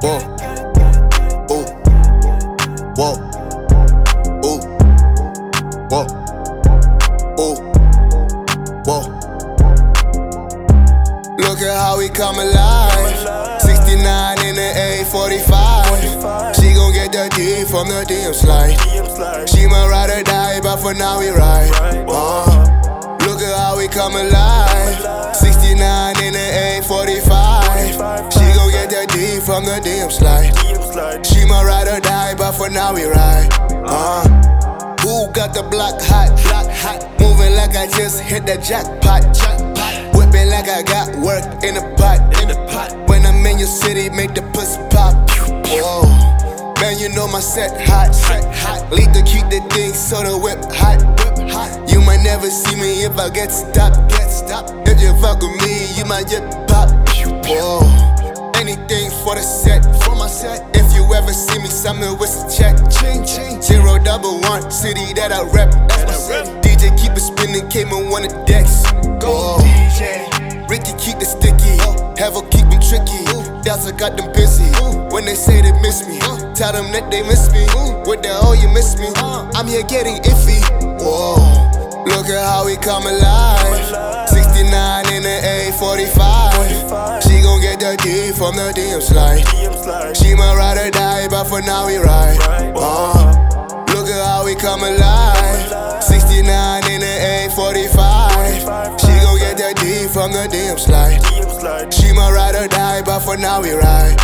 Whoa, ooh, whoa, ooh, whoa, ooh, whoa. Look at how we come alive. 69 in the A45. She gon' get the D from the DM slide. She might ride or die, but for now we ride. Look at how we come alive. 69 in the A45. She gon' get the D from the DM slide. She might ride or die, but for now we ride. Who got the block hot? Moving like I just hit the jackpot. Whipping like I got work in the pot. When I'm in your city, make the pussy pop. Whoa. Man, you know my set hot. Lead to keep the thing so the whip hot. You might never see me if I get stopped. If you fuck with me, you might get pop. Whoa. Anything for the set. If you ever see me, something with a check. 011, city that I rep. DJ keep it spinning, came on one of the decks. Go DJ. Ricky keep the sticky, have her keep them tricky. Delta got them busy. When they say they miss me, tell them that they miss me. What the hell you miss me? I'm here getting iffy. Whoa, look at how we come alive. 69 in the A45. She gon' get the D from the DM slide. She might ride or die, but for now we ride. Look at how we come alive. 69 in the A45. She gon' get that D from the DM slide. She might ride or die, but for now we ride.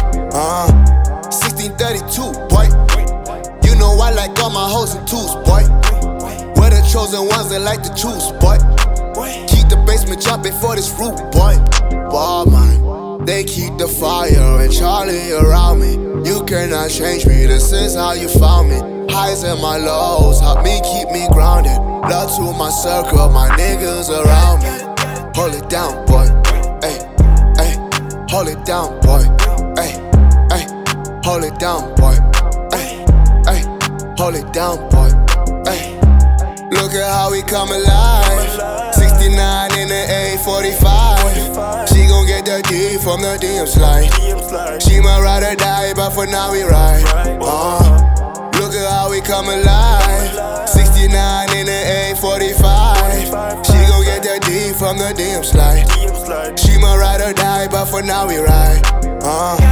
1632, boy. You know I like all my hoes and twos, boy. We're the chosen ones that like to choose, boy. Keep the basement jumping for this roof, boy. Ball mine. They keep the fire and Charlie around me. You cannot change me, this is how you found me. Highs and my lows, help me keep me grounded. Love to my circle, my niggas around me. Hold it down, boy. Ay, ay. Hold it down, boy. Ay, ay. Hold it down, boy. Ay, ay. Hold it down, boy. Ay. Look at how we come alive. 69 in the A45. She gon' get the D from the DM slide. She might ride or die, but for now we ride. Look at how we come alive. 69 in the A45. She gon' get that D from the DM slide. She might ride or die, but for now we ride.